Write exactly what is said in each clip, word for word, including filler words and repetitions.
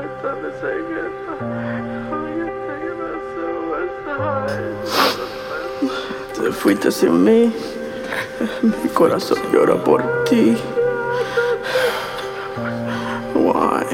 Te fuiste sin mí, mi corazón llora por ti. Why?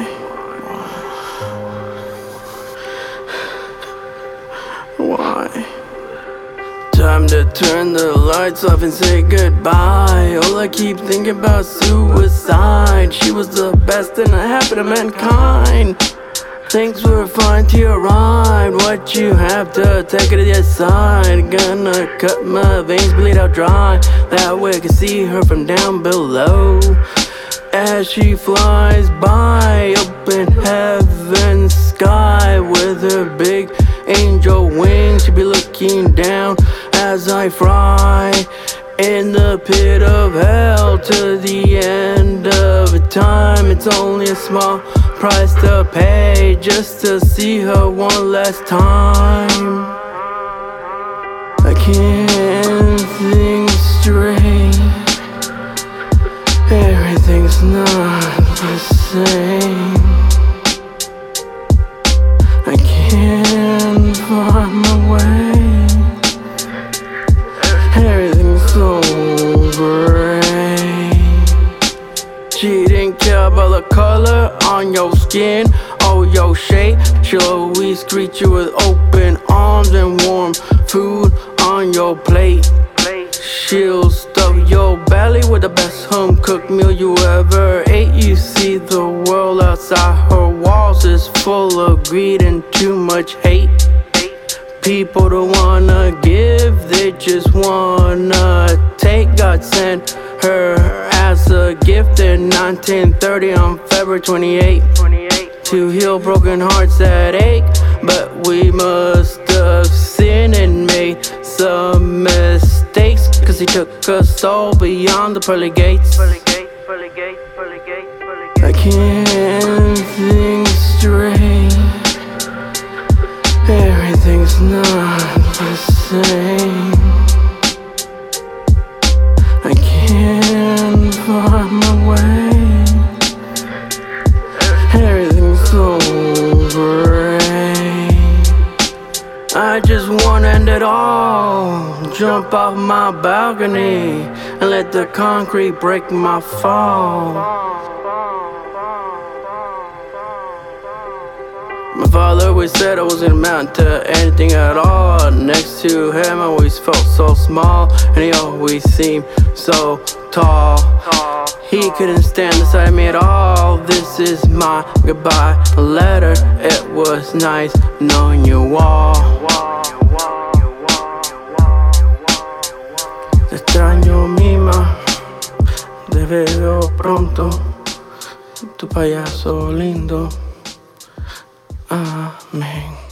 Why? Time to turn the lights off and say goodbye. All I keep thinking about suicide. She was the best and the happy to mankind. Things were fine till you arrived. What you have to take it to the side. Gonna cut my veins, bleed out dry. That way I can see her from down below. As she flies by, open heaven's sky. With her big angel wings, she be looking down as I fry in the pit of hell to the end of time. It's only a small price to pay just to see her one last time. I can't think straight. Everything's not the same. I can't find my way. Everything's so gray. She didn't care about the color on your skin or your shape. She'll always greet you with open arms and warm food on your plate. She'll stuff your belly with the best home-cooked meal you ever ate. You see the world outside her walls is full of greed and too much hate. People don't wanna give, they just wanna take. God sent her as a gift in nineteen thirty on February twenty-eighth to heal broken hearts that ache. But we must have sinned and made some mistakes, cause he took a soul beyond the pearly gates. I can't think straight. Everything's not the same. I can't find my way. Everything's so gray. I just wanna end it all. Jump off my balcony and let the concrete break my fall. My father always said I wasn't amount to anything at all. Next to him I always felt so small, and he always seemed so tall. He couldn't stand beside me at all. This is my goodbye letter. It was nice knowing you all. Te extraño, Mima. Te veo pronto. Tu payaso lindo. Amén.